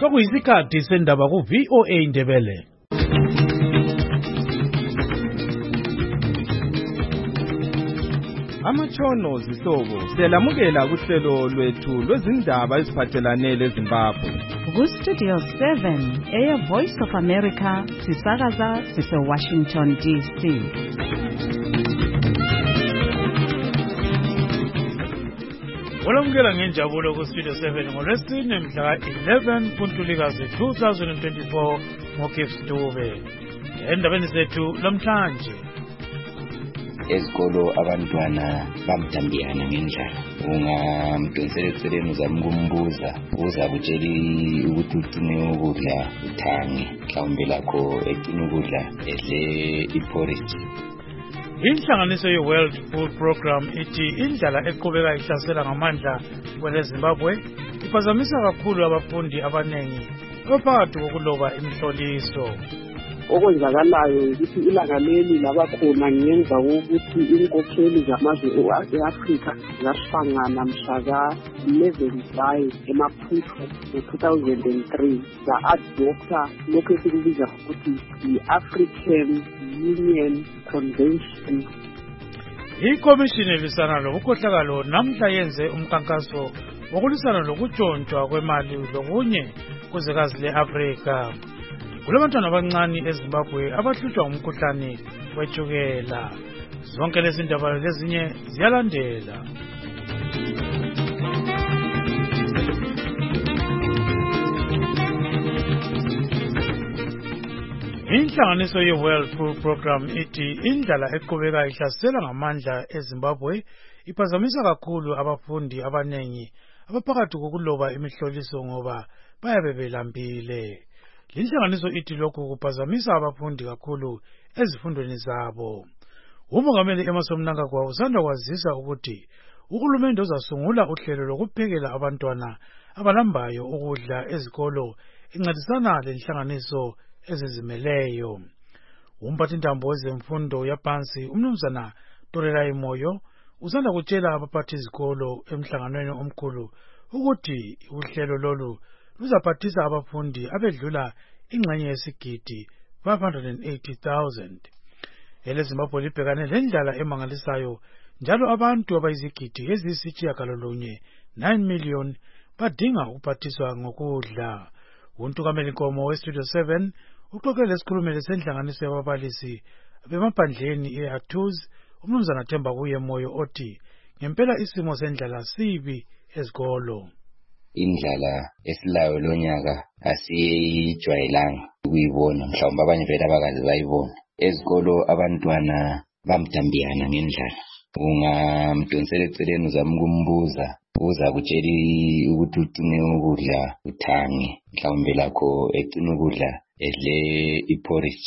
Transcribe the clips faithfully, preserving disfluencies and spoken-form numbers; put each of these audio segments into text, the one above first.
Sokuyisikhathi sendaba ku V O A Ndebele. Amatshono zihlobo siyalamukela kuhlelo lwethu lwezindaba eziphathelane leZimbabwe. Ku Studio seven, Air Voice of America, sisakaza sise Washington D C. Olamukela ngenjabulo ku Studio seven ngolwesine mhla eleven kuNtulikazi two thousand twenty-four ngoKefstube. Endabeni zethu lamhlanje, ezikolo abantwana bamdambiyana ngendlela. Ungamdonsela eceleni uzamkumbuza uza kutshela ukuthi ucine ukudla uthange, mhlawumbe lakho ecine ukudla edle iporridge. inhlanganiso ye-World Food Program ithi indlala eqhubeka ihlasela ngamandla kweleZimbabwe iphazamisa kakhulu abafundi abanengi abaphakathi kokuloba imihloliso. Okwenzakalayo ukuthi ilanga leli labakhona ngenza ukuthi inkokheli zamazwe e-Afrika zahlangana mhla ka-eleven July eMaputo ngo-two thousand three za-adopta lokhu esikubiza ukuthi yi-African Union Convention. Ikomishini elisana lobukhohlakalo namhla yenze umkhankaso wokulisana lokutshontshwa kwemali lokunye kuzwekazi le-Afrika. Kulabantwana abancane eZimbabwe abahlutshwa ngumkhuhlane wetshukela. Zonke lezi ndaba lezinye ziyalandela. Inhlanganiso ye-World Food Program ithi indlala eqhubeka ihlasela ngamandla eZimbabwe iphazamisa kakhulu abafundi abanengi abaphakathi kokuloba imihloliso ngoba bayabe belambile. Inhlanganiso ithi lokhu kuphazamisa abafundi kakhulu ezifundweni zabo. Umongameli Emmerson Mnangagwa usanda kwazisa ukuthi uhulumende uzasungula uhlelo lokuphekela abantwana abalambayo ukudla ezikolo incedisana lenhlanganiso ezizimeleyo. Umphathintambo wezemfundo yaphansi umnumzana Torelai Moyo usanda kutshela abaphathi izikolo emhlanganweni omkhulu ukuthi uhlelo lolu luzaphathisa abafundi abedlula ingxenye yesigidi five hundred eighty thousand. EleZimbabwe libhekane lendlala emangalisayo njalo abantu abayizigidi eziyisitshiyagalolunye nine million badinga ukuphathiswa ngokudla. Untukameli Nkomo we-Studio seven uxoxe lesikhulumeli senhlanganiso yababalisi bemaphandleni e-Athuz umnumzana Themba kuye Moyo othi ngempela isimo sendlala sibi ezikolo. Indlala esilayo lonyaka asiyijwayelanga ukuyibona, mhlawumbe abanye vele abakazi bayibona. Ezikolo abantwana bamdambiyana ngendlala. Ungamdonsela eceleni uzamkumbuza uza kutshela ukuthi ucine ukudla uthange, mhlawumbe lakho ecine ukudla edle iporridge.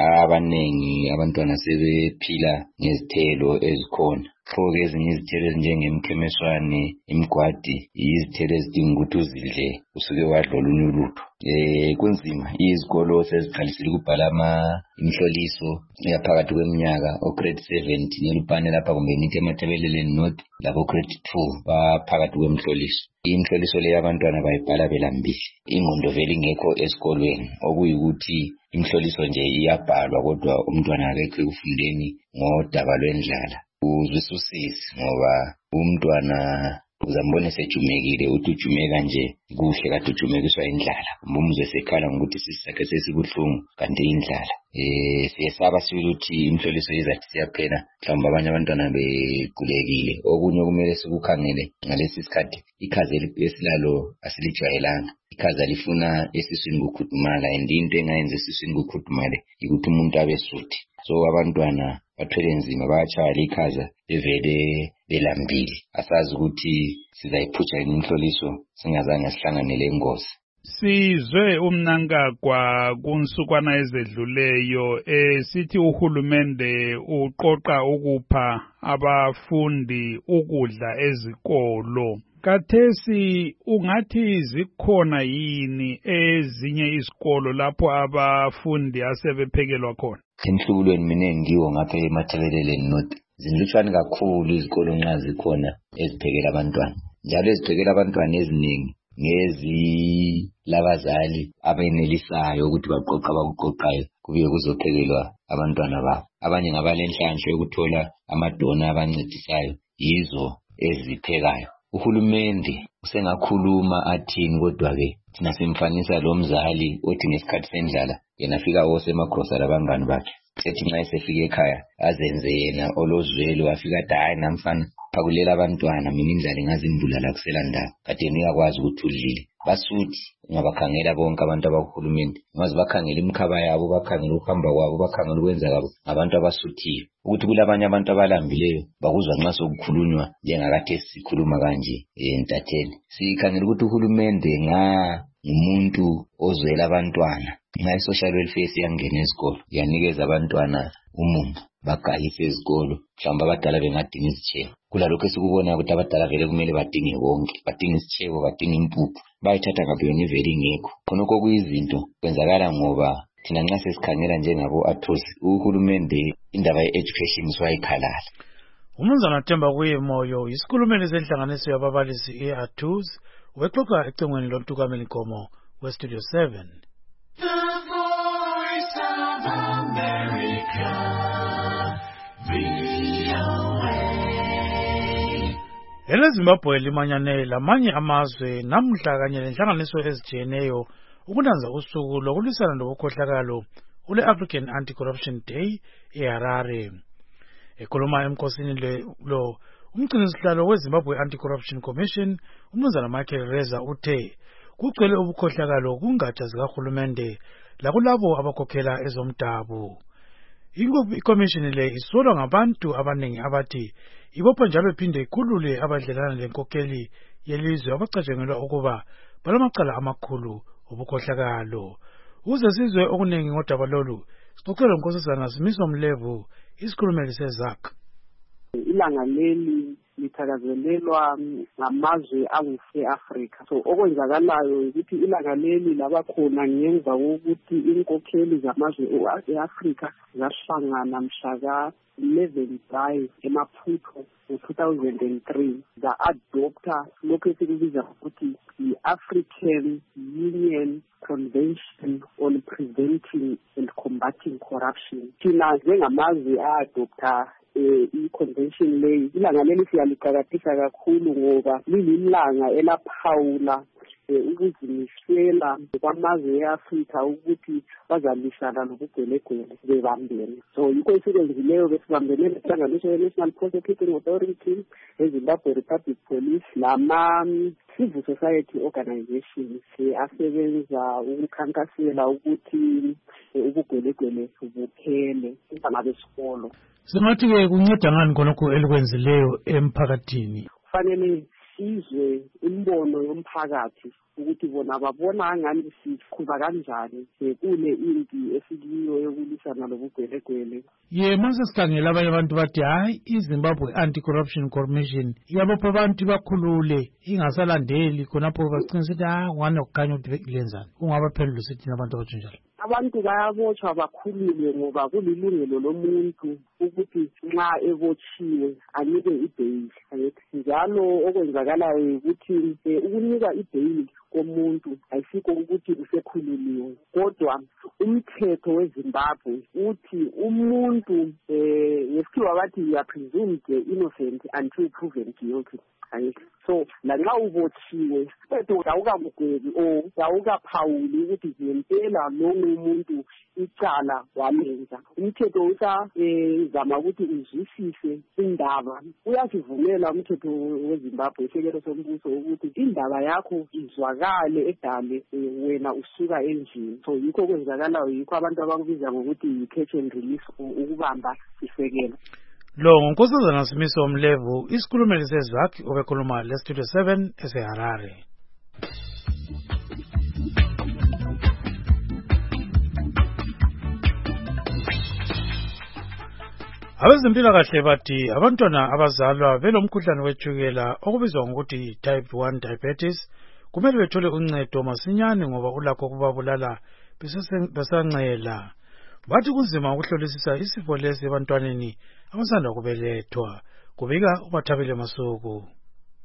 Abanengi abantwana sebephila ngezithelo ezikhona. Pho-ke ezinye izithelo ezinjengemkhemeswane, imgwadi, izithelo ezidinga ukuthi uzidle usuke wadla olunye ulutho. Eh kunzima, izikolo seziqalisile ukubhala imihloliso yaphakathi kweminyaka o-grade seven nelupane lapha kumbe nithi emathebeleleni north lapho grade two baphakathi kwemihloliso. Imihloliso le abantwana bayibhala belambile, ingqondo vele ingekho esikolweni, okuyikuthi imihloliso nje iyabhalwa kodwa umntwana akekho ekufundeni ngodaba lwendlala. Uzwisisisi ngoba umntwana uzambona sejumekile, uthi ujumeka nje kuhle kade ujumekiswa indlala. Umuzwe sekhala ngokuthi sisakhe sesibuhlungu kanti indlala. Eh siyesaba ukuthi imihloliso izathi siyaphela, mhlawumbe abanye abantwana bequlekile. Okunye kumele sikukhangele ngalesi sikhathi ikhazi esilalo asilijwayelanga. Ikhazi lifuna esiswini kukhudumala, and into engayenza esiswini kukhudumale ukuthi umuntu abe suthi. So abantwana bathwele nzima bayatshaya ikhaza bevele belambile. Asazi ukuthi sizayiphutsha imihloliso singazange sihlanganele ingozi. Sizwe uMnangagwa kunsukwana ezedluleyo esithi uhulumende uqoqa ukupha abafundi ukudla ezikolo. Kathesi ungathi zikhona yini ezinye izikolo lapho abafundi asebephekelwa khona? Enhlulweni mina ngiwo ngapha emathebeleleni north zinlutshwane kakhulu izikolo nxa zikhona eziphekela abantwana. Njalo eziphekela abantwana eziningi ngezi labazali abenelisayo ukuthi baqoqa abakuqoqayo kubuye kuzophekelwa abantwana babo. Abanye ngabalenhlanhla yokuthola amadona abancedisayo yizo eziphekayo. Uhulumende usengakhuluma athini, kodwa-ke thina simfanisa lo mzali othi ngesikhathi sendlala yena afika osemagrosa labangani bakhe, sethi nxa esefika ekhaya azenze yena olozwelo, afika athi hayi namfana phakulela abantwana, mina indlala ingazindlula kusela ndaba, kade ngiyakwazi ukuthi udlile. Basuthi ungabakhangela bonke abantu abakuhulumende, ungaze bakhangela imkhaba yabo, bakhangela ukuhamba kwabo, bakhangela ukwenza kwabo, ngabantu abasuthiyo. Ukuthi kulabanye abantu abalambileyo bakuzwa nxa sokukhulunywa njengakade sikhuluma kanje entatheni. Sikhangela ukuthi uhulumende nga ngumuntu ozwela abantwana, nxa i-social welfare siyangena ezikolo yanikeza abantwana umumo bagayise ezikolo, mhlawumbe abadala bengadinga izitshebo. Kulalokho esikubona ukuthi abadala vele kumele badinge konke, badinge isitshebo, badinge impuphu, bayithatha ngaphi yona ivele ingekho. Khonokho kuyizinto kwenzakala ngoba thina nxa sesikhangela njengabo athosi, uhulumende indaba ye-education swayikhalala. Umnumzana Themba Kuyemoyo yisikhulumeli senhlanganiso yababalisi e-Athos, wexoxa ecingweni loNtukamela Nkomo we-Studio seven. The Voice of America, V O A. EleZimbabwe limanyane lamanye amazwe namhla kanye lenhlanganiso ezijiyeneyo ukunanza usuku lokulwisana lobukhohlakalo ule-African Anti-Corruption Day eHarare. Ekhuluma emkhosini lo umgcinisihlalo weZimbabwe Anti-Corruption Commission, umnumzana Michael Reza, uthe kugcwele ubukhohlakalo kungatsha zikahulumende lakulabo abakhokhela ezomdabu. Ikomishini le isolwa ngabantu abanengi abathi ibopha njalo iphinde ikhulule abadlelana lenkokheli yelizwe abacatshangelwa ukuba balamacala amakhulu obukhohlakalo. Uze sizwe okunengi ngodaba lolu, sixoxele uNkosazana Simiso Mlevu, isikhulumeli seZAK. Ilanga leli lithakazelelwa ngamazwe anguse-Afrika. So okwenzakalayo ukuthi ilanga leli labakhona ngemva kokuthi inkokheli zamazwe e-Afrika zahlangana mhla ka eleven July eMaputo ngo-two thousand three za-adopta lokhu esikubiza ukuthi i-African Union Convention on Preventing and Combating Corruption. Thina njengamazwe a-adopta i-convention leyi, ilanga leli siyaliqakathisa kakhulu ngoba lililanga elaphawula ukuzimisela kwamazwe e-Afrika ukuthi bazalwisana nobugwelegwele bebambene. So yikho esikwenzileyo besibambene nehlanganiso ye-National Prosecuting Authority, eZimbabwe Republic Police lama-civil society organizations asebenza ukukhankasela ukuthi ubugwelegwele buphele abantwana besikolo. Singathi-ke kunceda ngani khonokho elikwenzileyo emphakathini? Kufanele sizwe imbono yomphakathi ukuthi bona babona angani siqhuba kanjani kule impi esikiyo yokulwisana lobugwelegwele. Ye mase sikhangela abanye abantu bathi hayi iZimbabwe Anti-Corruption Commission iyabopha abantu bakhulule ingasalandeli khonapho bagcina sithi ha ngwane okukhanya ukuthi lenzani. Ungabaphendula sithi abantu abanjalo. Abantu bayabotshwa bakhulule ngoba kulilungelo lomuntu ukuthi nxa ebotshiwe anike ibheyili. Njalo okwenzakalayo ukuthi ukunika ibheyili komuntu ayisikho ukuthi usekhululiwe, kodwa umthetho weZimbabwe uthi umuntu ngesikhiwa bathi you are presumed innocent until proven guilty. So lanxa ubotshiwe bethu awukamgwebi o awukaphawuli ukuthi ngempela lo muntu icala walenza. Umthetho usazama ukuthi uzwisise indaba. Uyasivumela umthetho weZimbabwe isekelo sombuso ukuthi indaba yakho izwakale edale wena usuka endlini. So yikho kwenzakalayo, yikho abantu abakubiza ngokuthi yi-catch and release, ukubamba isekelo. Lo nguNkosazana Simiso Mlevu, isikhulumeli seZAK, obekhuluma le-Studio seven eseHarare. Abezempilakahle bathi abantwana abazalwa belomkhuhlane wetshukela okubizwa ngokuthi type one diabetes kumele bethole uncedo masinyane ngoba ulakho ukubabulala besancela. Bathi kunzima ukuhlolisisa isifo lesi ebantwaneni abasanda kubelethwa. Kubika uBathabile Masuku.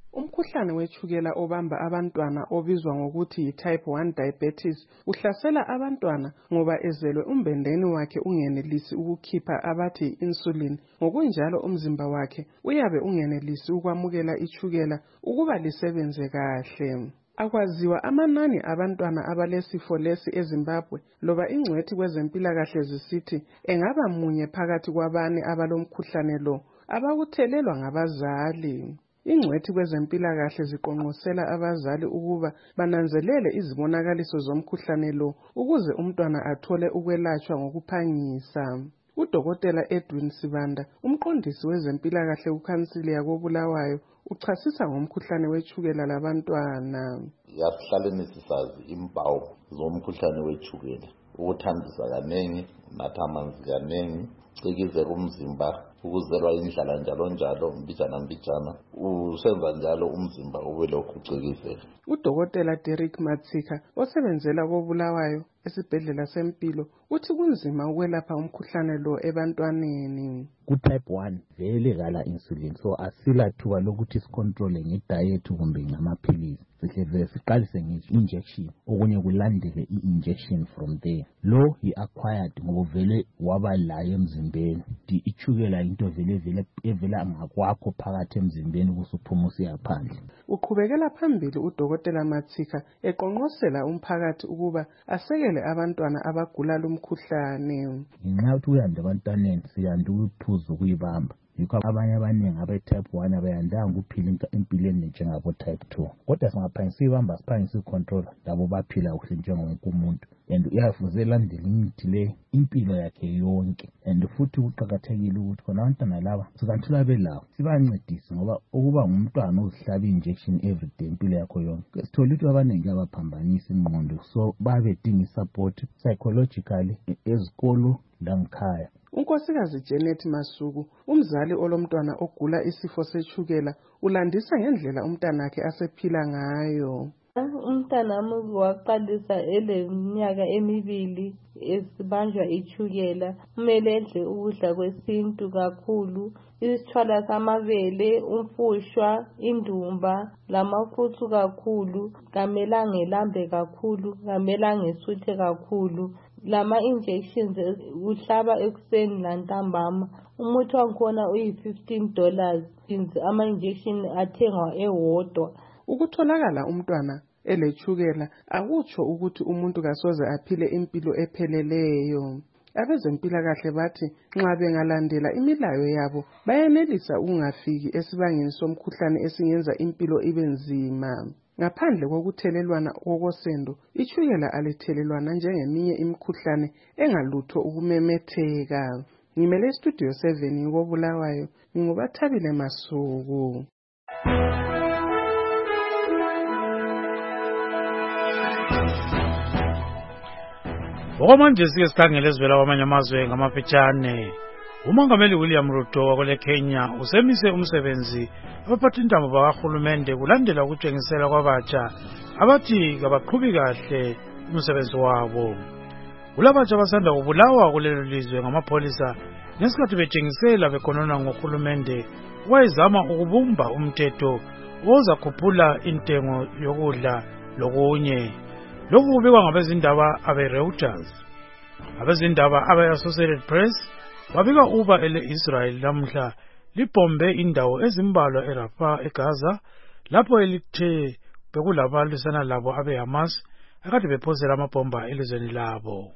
Umkhuhlane wetshukela obamba abantwana obizwa ngokuthi yi-type one diabetes uhlasela abantwana ngoba ezelwe umbendeni wakhe ungenelisi ukukhipha abathi yi-insulin. Ngokunjalo umzimba wakhe uyabe ungenelisi ukwamukela itshukela ukuba lisebenze kahle. Akwaziwa amanani abantwana abalesifo lesi eZimbabwe loba ingcwethi kwezempilakahle zisithi engaba munye phakathi kwabane abalomkhuhlane lo abakuthelelwa ngabazali. Ingcwethi kwezempilakahle ziqonqosela abazali ukuba bananzelele izibonakaliso zomkhuhlane lo ukuze umntwana athole ukwelatshwa ngokuphangisa. Udokotela Edwin Sibanda, umqondisi wezempilakahle kukhansili yakoBulawayo, uchasisa ngomkhuhlane wetshukela labantwana. Yasihlale sisazi impawu zomkhuhlane wetshukela, ukuthambisa kanengi, unatha amanzi kanengi, cikizeka umzimba, ukuzelwa indlala njalo njalo, mbijana mbijana, usenza njalo umzimba ube lokhu ucikizeka. Udokotela Derek Matsika, osebenzela koBulawayo esibhedlela sempilo, uthi kunzima ukwelapha umkhuhlane lo ebantwaneni. Ku-type one vele kala insulin, so asila thuba lokuthi sicontrole nge-diet kumbe ngamaphilisi. Sihle siqalise nge-injection, okunye kulandele i-injection from there. Lo yi-acquired ngoba vele waba layo emzimbeni. Itshukela into vele vele evela ngakwakho phakathi emzimbeni kusuphuma usiya phandle. Uqhubekela phambili udokotela Matsika eqonqosela umphakathi ukuba asekele abantwana abagula lumkhuhlane. Ngenxa yokuthi uyanda abantwaneni siyanda ukuphuza ukuyibamba. Yikho abanye abaningi abe-type one abayandanga ukuphila empilweni njengabo-type two. Kodwa singaphangisa ibamba siphangisa icontrol labo baphila kuhle njengowonke umuntu. And uyafuze landela imithi le impilo yakhe yonke. And futhi kuqakathekile ukuthi khona abantwana laba sikanthula belawo sibancedise ngoba ukuba ngumntwana ozihlaba injection every day impilo yakho yonke. Sithola ukuthi abaningi abaphambanisa ingqondo, so babedinga support psychologically ezikolo langikhaya. Unkosikazi Janet Masuku, umzali olomntwana ogula isifo setshukela, ulandisa ngendlela umntanakhe asephila ngayo. Umntana wami waqalisa eleminyaka emibili esibanjwa itshukela. Kumele edle ukudla kwesintu kakhulu, isithwala samabele, umfushwa, indumba, lamafuthu kakhulu, kamelanga elambe kakhulu, kamelanga esuthe kakhulu. Lama injections uhlaba ekuseni lantambama. Umuthi wakhona uyi fifteen dollars. Ama injection athengwa ewodwa. Ukutholakala umntwana eletshukela akutsho ukuthi umuntu kasoze aphile impilo epheleleyo. Abezempilakahle bathi nxa bengalandela imilayo yabo bayenelisa ukungafiki esibangeni somkhuhlane esingenza impilo ibe nzima. Ngaphandle kokuthelelwana kokosendo, itshukela alithelelwana njengeminye imikhuhlane engalutho ukumemetheka. Ngimele studio seven ngoBulawayo, ngingubathabile Masuku. Okwamanje sike sikhangele ezivela kwamanye amazwe ngamafitshane. Umongameli William Ruto wakole Kenya usemise umsebenzi abaphathintambo bakahulumende kulandela ukutshengisela kwabatsha abathi kabaqhubi kahle umsebenzi wabo. Kulabatsha abasanda kubulawa kulelo lizwe ngamapholisa ngesikhathi betshengisela bekhonona ngohulumende wayezama ukubumba umthetho ozakhuphula intengo yokudla lokunye. Lokhu kubikwa ngabezindaba abe-Reuters. Abezindaba abe-Associated Press babika uba ele-Israel lamhla libhombe indawo ezimbalwa eRafah eGaza lapho elithe bekulabalisana labo abe-Hamas akade bephosela amabhomba elizweni labo.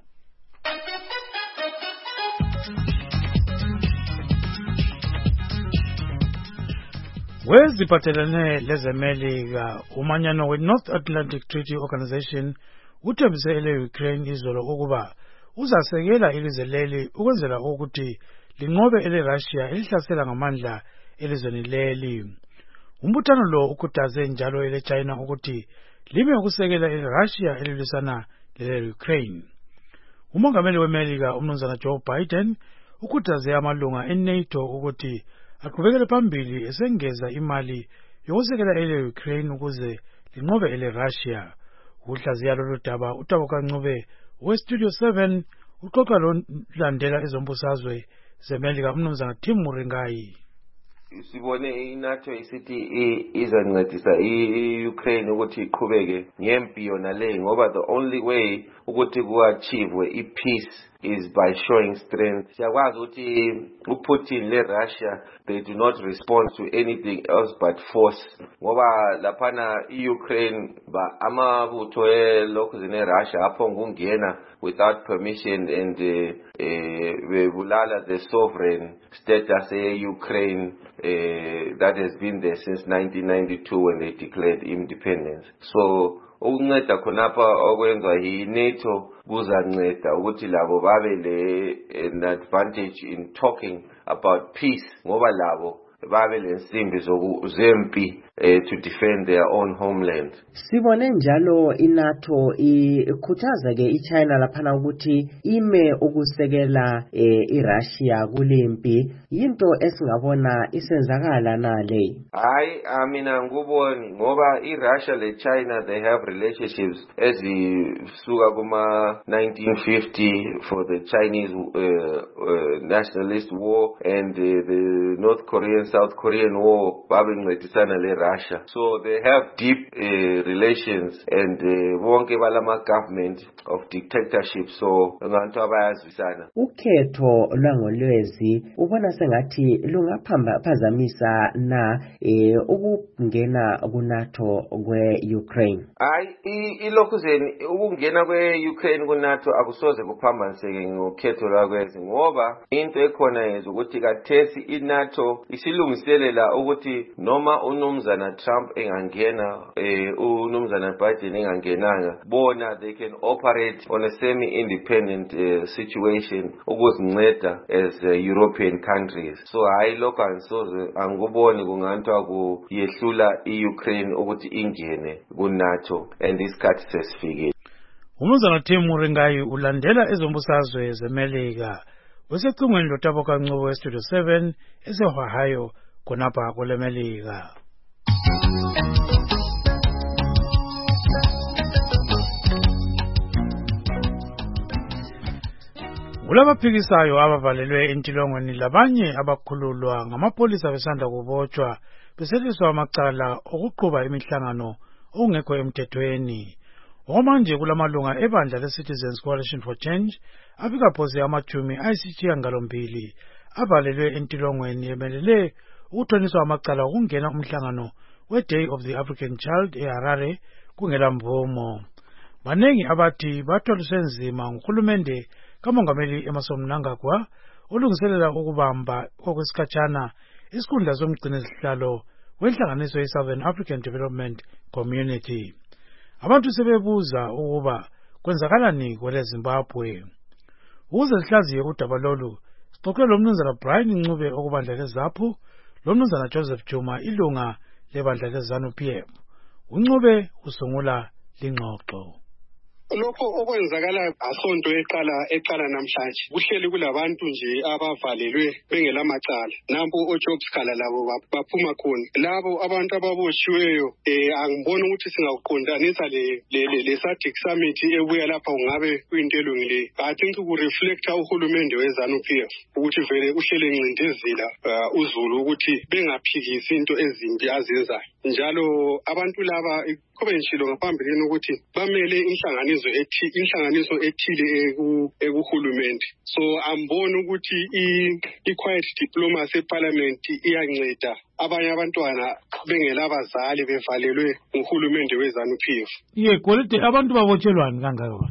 Weziphathelene lezemelika umanyano we-North Atlantic Treaty Organization uthembise ele-Ukraine izolo ukuba uzasekela ilizwe leli ukwenzela ukuthi linqobe ele-Russia elihlasela ngamandla elizweni leli. Umbuthano lo ukhuthaze njalo ele-China ukuthi lime ukusekela ele-Russia elilwisana lele-Ukraine. Umongameli weMelika umnumzana Joe Biden ukhuthaze amalunga e-NATO ukuthi aqhubekele phambili esengeza imali yokusekela ele-Ukraine ukuze linqobe ele-Russia. Uhlaziya lolu daba uTabo Kancube we-Studio seven uxoxa lo landela ezombusazwe zeMelika umnumzana Tim Muringayi. sibone iNATO isithi izancedisa iUkraine ukuthi iqhubeke ngempi yona le ngoba the only way ukuthi ku-achieve i-peace is by showing strength. Siyakwazi ukuthi uPutin leRussia they do not respond to anything else but force. Ngoba laphana iUkraine ba amabutho elokhu zineRussia apho ngungena without permission and bebulala uh, uh, the sovereign status e-Ukraine uh, that has been there since nineteen ninety-two when they declared independence. So ukunceda khonapha okwenzwa yi-NATO kuzanceda ukuthi labo babe le an advantage in talking about peace ngoba labo babe lensimbi zempi to defend their own homeland. Sibone njalo iNATO ikhuthaza ke iChina laphana ukuthi ime ukusekela iRussia kulempi into esingabona isenzakala nale. Hayi amina nguboni ngoba iRussia leChina they have relationships ezisuka kuma nineteen fifty for the Chinese uh, uh, nationalist war and uh, the North Korean South Korean war babencedisana le Russia. So they have deep uh, relations and wonke uh, balama government of dictatorship so nganto abayazwisana. Ukhetho lwangolwezi ubona sengathi lungaphazamisa na eh, ukungena kuNATO kwe-Ukraine. Hayi ilokhu zeni ukungena kwe-Ukraine kuNATO akusoze kuphambaniseke ngokhetho lwakwezi ngoba into ekhona yezi ukuthi kathesi iNATO isilungiselela ukuthi noma unumzana Trump engangena eh, unumzana Biden engangenanga bona they can operate on a semi-independent uh, situation ukuzinceda as uh, European countries. So hayi lokho angisoze anguboni kunganthwa kuyehlula iUkraine ukuthi ingene kuNATO and isikhathi sesifikile. Umnumzana Tim Ringayi ulandela ezombusazwe zeMelika usecingweni loTaboka Ncube weStudio seven eseOhio khonapha kweleMelika. Kulabaphikisayo abavalelwe entilongweni labanye abakhululwa ngamapolisa besanda kubotshwa beseliswa amacala okuqhuba imihlangano okungekho emthethweni. Okwamanje kulamalunga ebandla le-Citizens Coalition for Change afika phose amachumi ayisishiyagalombili avalelwe entilongweni emelele ukuthoniswa amacala okungena umhlangano we-Day of the African Child eHarare kungela mvumo. Banengi abathi batholiswe nzima nguhulumende kamongameli Emmerson Mnangagwa olungiselela ukubamba okwesikhatshana isikhundla somgcinisihlalo wenhlanganiso ye-Southern African Development Community. Abantu sebebuza ukuba kwenzakalani kwele Zimbabwe. Ukuze sihlaziye udaba lolu sixoxe lomnumzana Brian Ncube okubandla leZAPU lomnumzana Joseph Juma ilunga lebandla leZANU-P F. uNcube usungula lingxoxo. Lokho okwenzakala asonto eqala eqala namhlanje kuhleli kulabantu nje abavalelwe bengelamacala nampo oJobs khala labo baphuma khona labo abantu ababotshiweyo eh angibona ukuthi singaqondanisa le le le SADC summit ebuya lapha ungabe kuyinto elungile I think ku reflecta uhulumende weZANU-P F ukuthi vele uhlele ngincindezela uh, uZulu ukuthi bengaphikisi into ezimbi azenzayo njalo abantu laba kube ngishilo ngaphambilini ukuthi bamele inhlanganiso ethi inhlanganiso ethile ekuhulumende so ambona ukuthi i-quiet diplomacy eParliament iyanceda abanye abantwana bengelabazali bevalelwe nguhulumende weZANU-P F. Ye kwalite abantu babotshelwani kangaka?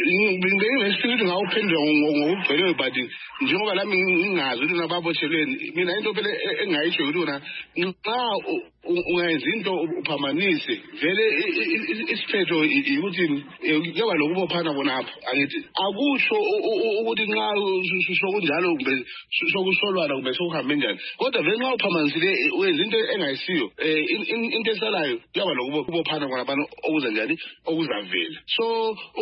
Ngingesithi ngawuphendula ngokugcweleyo but njengoba lami ngingazi ukuthi nababotshelweni mina into phela engayisho ukuthi wona nxa ungayenza into uphamanise vele isiphetho ukuthi kuyoba lokubophana bonapho angithi akusho ukuthi nxa sokunjalo kumbe sokusolwana kumbe sokuhambe njani kodwa vele nxa uphamanisile wenza into engayisiyo into esalayo kuyoba lokubophana bonapha okuza njani okuzavela so ukuthi babo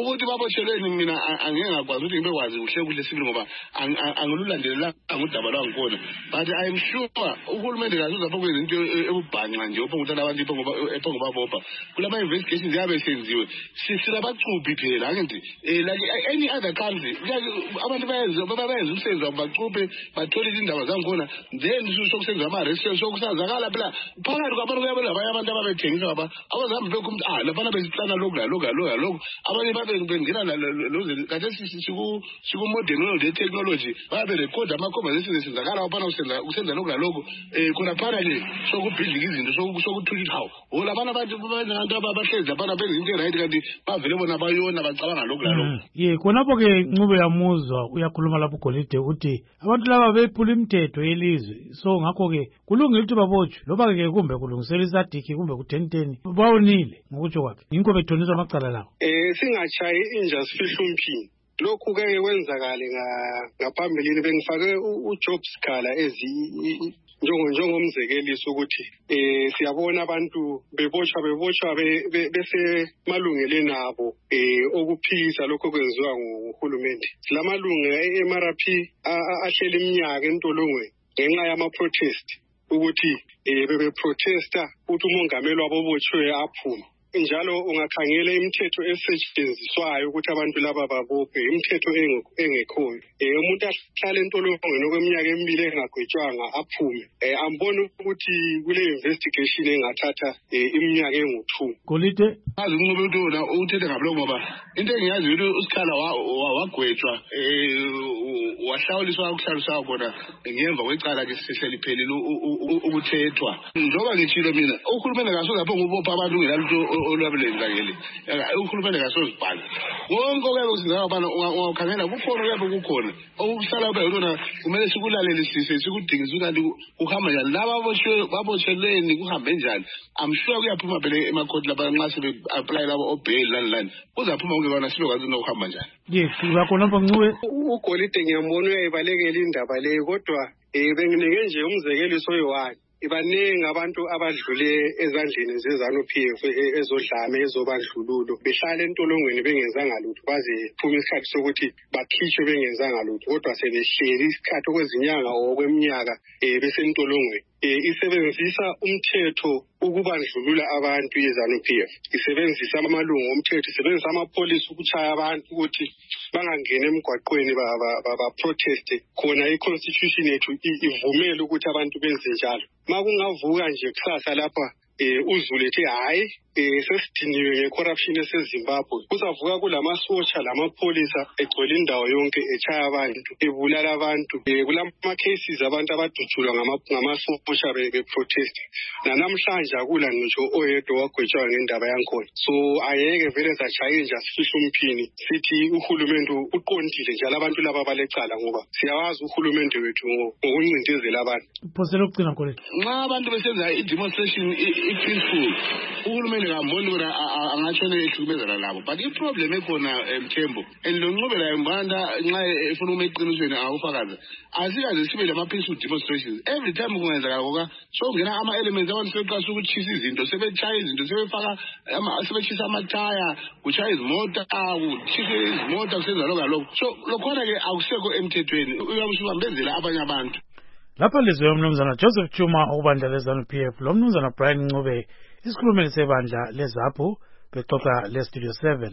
ekubotshelweni mina angeke ngakwazi ukuthi ngibekwazi kuhle kuhle sibili ngoba angilulandelela ngudaba lwangikhona but I am sure uhulumende kazuza lapho kwenza into ebubhanqa nje ophongutha abantu iphongoba ephongoba bopha kulama investigations yabe senziwe silabacuphi phela angithi like any other country abantu bayenza babayenza umsebenzi bacuphe bathola izindaba zangikhona then sokusenza ama research sokusazakala phela phakathi kwabantu kuyabona abanye abantu ababethengisa baba abazihamba bekumthi ah labana besihlana lokhu la lokhu la lokhu abanye babe bengena loze kade siku siku modern world ye technology babe record ama conversations esenzakala abana usenza usenza lokhu la lokhu eh khona phana ke sokubhidlika izinto sokuthula ihawu ola abana abantu abantu abahlezi abana benza into right kanti bavele bona bayona bacabanga lokhu la lokhu ye khonapho ke Ncube yamuzwa uyakhuluma lapho Golide ukuthi abantu laba bephula imithetho yelizwe so ngakho ke kulungile ukuthi babotshwe loba ke kumbe kulungisela isadiki kumbe ku-ten bawonile ngokutsho kwakhe yinko bethoniswa amacala lawo eh singachayi inja sifihla umphini lokhu ke kwenzakale ngaphambilini bengifake uJob Sikhala ezi njengo njengomzekeliso ukuthi eh siyabona abantu bebotshwa bebotshwa bese malungeleni abo eh okuphisa lokho kwenziwa nguhulumende lamalungu e-M R P ahlele iminyaka entolongweni ngenxa yama protest ukuthi eh bebe protesta ukuthi umongameli wabobotshwe aphuma njalo ungakhangela imithetho esetshenziswayo ukuthi abantu laba babophe imithetho engekhoyo eh umuntu ahlala entolongweni okweminyaka emibili engagwetshwanga aphume eh ambona ukuthi kule investigation engathatha iminyaka engu-two Golide azi Ncube ukuthi uthethe ngablo ngoba into engiyazi ukuthi uSikhala wagwetshwa eh wahlawuliswa ukuhlaliswa khona ngemva kwecala ke sihleli phelile ukuthethwa njoba ngitshilo mina uhulumende kasoze lapho ngubopha abantu ngelalutho olwabelenzakele uhulumende kasozibhala wonke okuyabe kusinzaka abana ungakhangela kukhona kuyabe kukhona okuhlala ube yona kumele sikulalele sise sikudingisa ukuthi ukuhamba njani laba aboshwe babotsheleni kuhambe njani I'm sure kuyaphuma phela emakhoti laba nxa sebe apply labo obail lani lani kuzaphuma konke bana sibe kwazi nokuhamba njani yes bakhona lapho Ncube uGolide ngiyambona uyayibalekela indaba leyo kodwa eh benginike nje umzekeliso oyi-one ibaningi abantu abadlule ezandleni zeZANU-P F ezodlame ezobandlululo behlala entolongweni bengenzanga lutho baze phuma isikhathi sokuthi bakhishwe bengenzanga lutho kodwa sebehleli isikhathi okwezinyanga okweminyaka eh besentolongweni eh isebenzisa umthetho ukubandlulula abantu yeZANU-P F isebenzisa amalungu omthetho isebenzisa amapolisi ukuchaya abantu ukuthi bangangena emgwaqweni ba protest khona iconstitution yethu ivumela ukuthi abantu benze njalo makungavuka nje kusasa lapha eh uzulethe hayi eh sesidiniwe ngecorruption eseZimbabwe kuzavuka kulamasotsha lamapolisa egcwele indawo yonke echaya abantu ebulala abantu eh kulama cases abantu abadutshulwa ngamasotsha be protest namhlanje akula ngisho oyedwa wagwetshwa ngendaba yakhona so ayeke vele sachaya nje sifihla umphini sithi uhulumende uqondile njalo abantu laba balecala ngoba siyawazi uhulumende wethu ngokuncindezela abantu phosela ukugcina khona nxa abantu besenza i-demonstration i-peaceful uhulumende ngamboni ukuthi angatshone ehlukumezana labo but iproblem ekhona Mthembu and lo Ncube la mbanda nxa efuna uma eqinisweni awufakaza asikaze sibe lama-peaceful demonstrations every time kungenzakala koka sokungena ama-elements abantu sebeqasa ukutshisa izinto sebetshaya izinto sebefaka sebetshisa amataya kutshaya izimota kutshise izimota kusenza lokho kalokho so lokhona-ke akusekho emthethweni uyabe usubambezela abanye abantu lapha lizwe umnumzana Joseph Chuma ukubandla leZANU-P F lo mnumzana Brian Ncube isikhulumeli sebandla leZAPHU bexoxa leStudio seven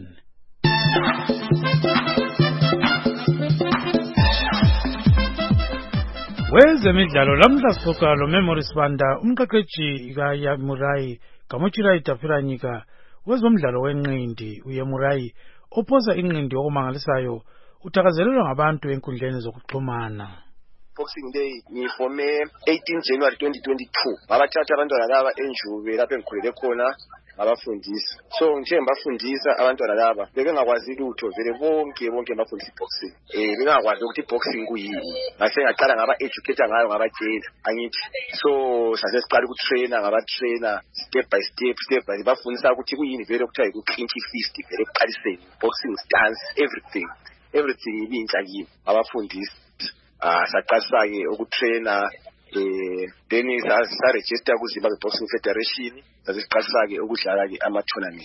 wezemidlalo lamhla sixoxa loMemory Sibanda umqeqeshi kaYemurai Gamochirai Tafiranyika wezomdlalo wenqindi uYemurai ophosa inqindi okumangalisayo uthakazelelwa ngabantu enkundleni zokuxhumana Boxing Day ngifome eighteen January twenty twenty-two ngabathatha abantwana laba enjube lapho engikhulele khona ngabafundisa so ngithe ngibafundisa abantwana laba bebengakwazi lutho vele bonke bonke bafundisa boxing eh bengakwazi ukuthi boxing kuyini ngase ngaqala ngaba educate ngayo ngabatshela angithi so sase siqala ukutrainer ngabatrainer step by step step by bafundisa ukuthi kuyini vele ukuthiwa uku-clinch fist vele ekuqaliseni boxing stance everything everything ibinhla kimi abafundisi ah saqasa-ke ukutrainer eh then sa register ku Zimbabwe Boxing Federation sasiqasa-ke ukudlala-ke ama tournaments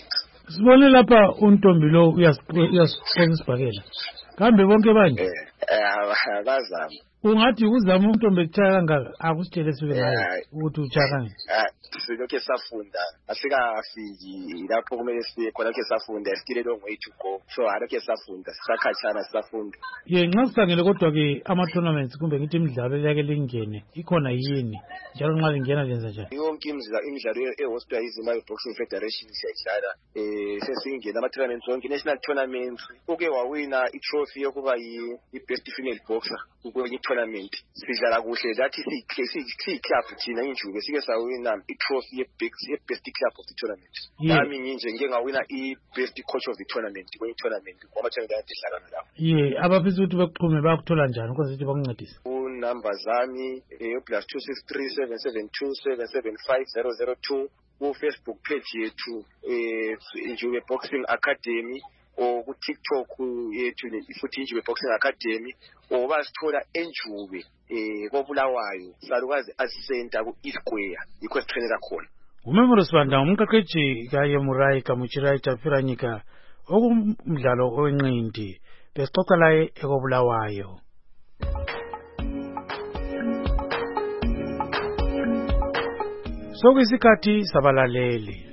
Sibone lapha untombi lo uyasixoxa isibhakela. Kambe bonke banje? Eh, abazama. Ungathi uzama untombi ekuthaya kangaka akusitshele suke naye ukuthi utshaya kangaka. Silokhe safunda asikafiki lapho kumele siye khona ke safunda still a long way to go so alokhe safunda sakhatshana safunda. Ye nxa sikhangele kodwa ke ama tournaments kumbe ngithi imidlalo yake lingene ikhona yini njalo nxa lingena lenza njani? Yonke imidlalo ehostwa yiZimbabwe Boxing Federation siyadlala eh sesingena ama tournaments onke national tournaments uke wawina i trophy yokuba yi best female boxer kwenye tournament sidlala kuhle that is si club thina injuke sike sawina trophy ye big ye best club of the tournament. Nami nginje ngike ngawina i best coach of the tournament kwenye tournament kwama changa yadlala lapho. Ye abafisa ukuthi bekuxhume bakuthola njani ukwenza ukuthi bakuncedise? Unumber zami eh plus two six three seven seven two seven seven five zero zero two ku Facebook page yethu eh Injuwe Boxing Academy o ku TikTok yethu futhi Injuwe Boxing Academy o basithola enjuwe eh koBulawayo salukazi ascenter ku Isquare ikho sitrainera khona. Umemoro Sibanda umqeqeji kaye Murai Kamuchirai Tafiranyika okumdlalo owenqindi besixoxa laye ekoBulawayo. Sokuyisikhathi sabalaleli.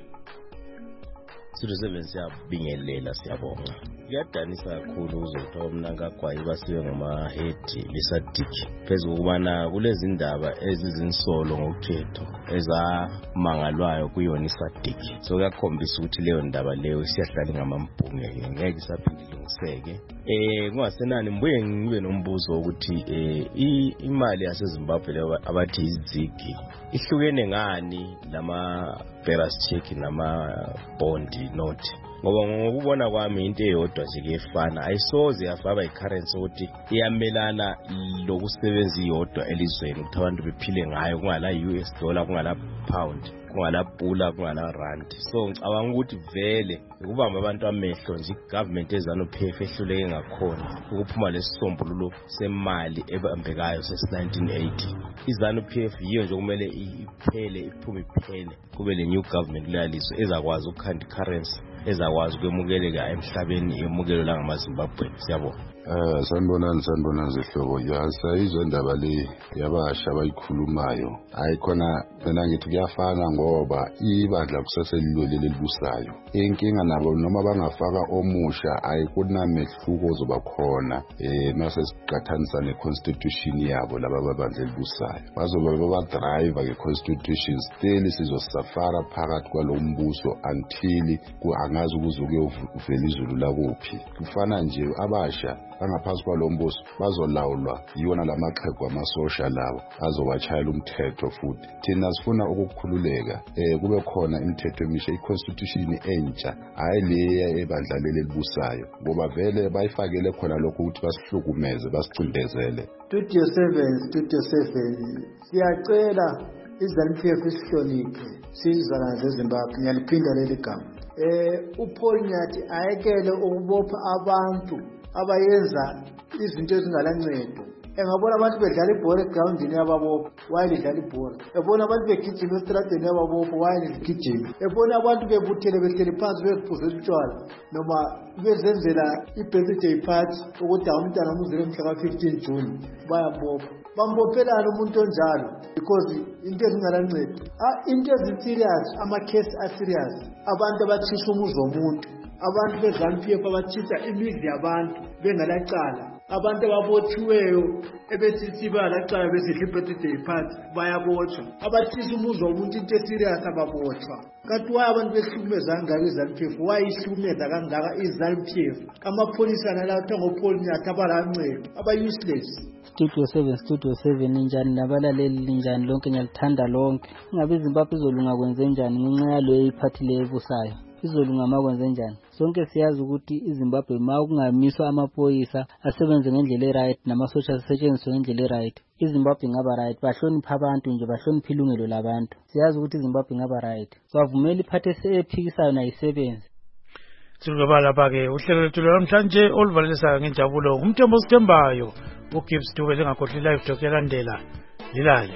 Studio seven siyabingelela siyabonga. Kuyadanisa kakhulu uzothola umnankagwayi basiwe ngama-head lisadiki phezu kokubana kulezi ndaba ezizinsolo ngokuthetho ezamangalwayo kuyona isadiki. So kuyakhombisa ukuthi leyo ndaba leyo siyahlala ngamambhunge ngeke isaphinde ilungiseke. Eh kungasenani mbuye ngibe nombuzo ukuthi eh imali yaseZimbabwe leyo abathi izigi ihlukene ngani lama bearers check nama bond note. Ngoba ngokubona kwami into eyodwa nje kefana ayisoze yafaba icurrency ukuthi iyamelana lokusebenza iyodwa elizweni ukuthi abantu bephile ngayo kungala U S dollar kungala pound kungala pula kungala rand. So ngicabanga ukuthi vele ukubamba abantu amehlo nje government ezano P F ehluleke ngakhona ukuphuma lesisombululo semali ebambekayo sesi nineteen eighty. Izanu P F yiyo nje kumele iphele iphume iphele kube le new government leyaliso ezakwazi ukukhanda currency ezakwazi ukwemukeleka emhlabeni emukelo la ngamaZimbabwe. Siyabona. Eh sanibonani sanibonani zihlobo yasayizwe indaba le yabasha abayikhulumayo ayikhona mina ngithi kuyafana ngoba ibandla kuseselilwele lelibusayo inkinga nabo noma bangafaka omusha ayikunamehluko zoba khona eh mase siqathanisa neconstitution yabo laba babandla elibusayo bazoba baba driver ke constitution still sizosafara phakathi kwalombuso until kuangazi ukuzuke uvela izulu lakuphi kufana nje abasha angaphansi kwalombuso bazolawulwa yiwona lamaxhegu amasosha lawo azobachayela umthetho futhi thina sifuna ukukhululeka eh kube khona imithetho emisha iconstitution entsha hayi le ebandlalele elibusayo ngoba vele bayifakele khona lokho ukuthi basihlukumeze basicindezele. Studio seven Studio seven siyacela iZANU-P F isihloniphe sizizana zeZimbabwe ngiyaliphinda leli gama eh uPaul Nyathi ayekele ukubopha abantu abayenza izinto ezingalancedo. Engabona abantu bedlala ibhola egroundini yababopha wayedlala ibhola. Ebona abantu begijima estradeni yababopha wayedgijima. Ebona abantu bebuthele behleli phansi bephuza utshwala noma bezenzela i-birthday party ukuthi umntana muzile mhla ka fifteen June bayabopha. Bambophelana umuntu onjalo because into ezingalancedo. Ah into eziserious ama-case aserious abantu abathisha umuzi womuntu. Abantu beZANU-P F abathisa imizi yabantu bengalacala abantu ababothiweyo ebesithi bayalacala besidla i-birthday party bayabotshwa abathisa umuzi womuntu into eserious ababotshwa. Kanti waye abantu behlukumeza kangaka iZANU-P F wayihlukumeza kangaka iZANU-P F amapholisa nalathi ngoPaul Nyathi abalancedo aba-useless. Studio seven Studio seven njani nabalaleli njani lonke ngiyalithanda lonke ngabe iZimbabwe izolunga kwenze njani ngenxa yalo eyiphathi le ebusayo izolunga makwenze njani. Sonke siyazi ukuthi iZimbabwe ma kungamiswa amaphoyisa asebenze ngendlela eright namasosha asetshenziswe ngendlela eright iZimbabwe ingaba right bahlonipha abantu nje bahlonipha ilungelo labantu. Siyazi ukuthi iZimbabwe ingaba right bavumela iphathe ephikisayo nayisebenze. Silubala lapha ke uhlelo lethu namhlanje oluvalelisa ngenjabulo umthembo sithembayo uGibbs Dube lengakhohlwa live talk yalandela lilale.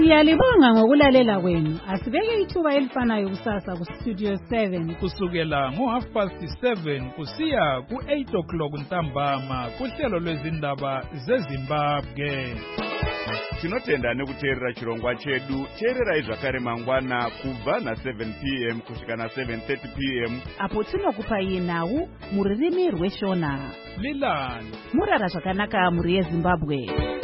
Siyalibonga ngokulalela kwenu. Asibeke ithuba elifanayo kusasa ku Studio seven kusukela ngo half past seven kusiya ku eight o'clock ntambama kuhlelo lwezindaba zeZimbabwe. Tinotenda nekuteerera chirongwa chedu. Teererai zvakare mangwana kubva na seven p m kusvika na seven thirty p m apo tinokupai nhau muririmi rweshona. Lilani murara zvakanaka muri yeZimbabwe.